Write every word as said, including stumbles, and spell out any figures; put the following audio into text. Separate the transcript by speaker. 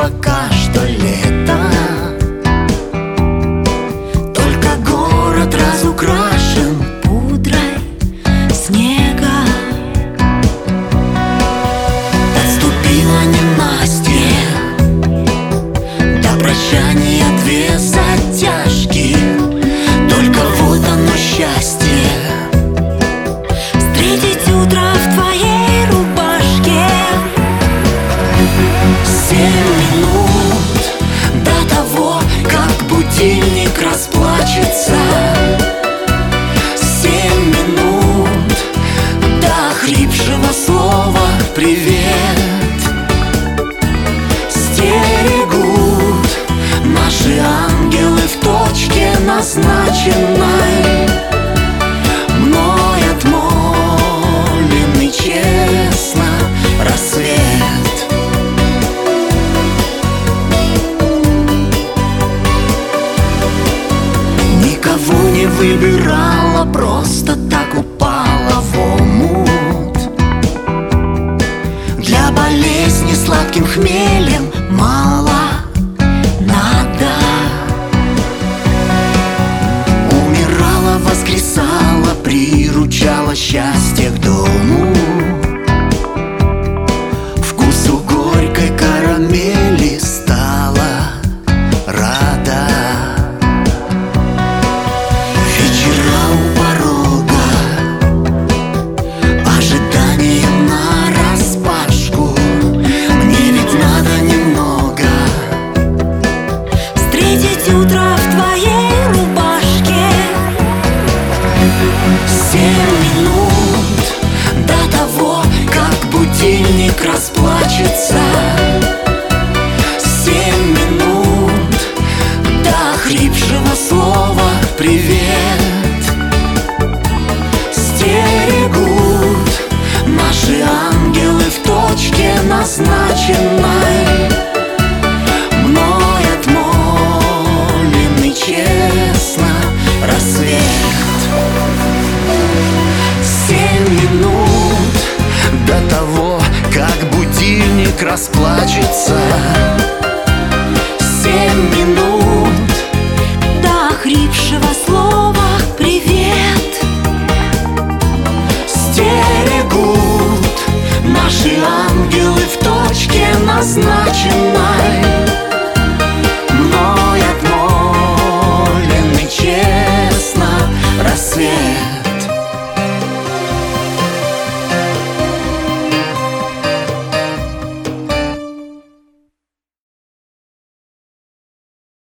Speaker 1: пока что лето. Только город разукрашен пудрой снега. Отступила ненастье, до прощания две затяжки. Только вот оно счастье, встретить утро в твоей рубашке. Семь минут до того, как будильник расплачется. Семь минут до хрипшего слова «привет». Стерегут наши ангелы в точке назначенной, мной отмоленный честно рассвет. Никого не выбирала, просто так упала в омут. Для болезни сладким хмелем мало надо. Умирала, воскресала, приручала счастье к дому. Вкусу горькой карамели стала рада. Вечера у порога, ожидание нараспашку. Мне ведь надо немного встретить утро в твоей рубашке. Семь минут до того, как будильник расплачется. Семь минут до хрипшего слова «привет». Стерегут наши ангелы в точке назначенной, мной отмоленный честно рассвет. Семь минут до того, как будильник расплачется. Семь минут
Speaker 2: до хрипшего слова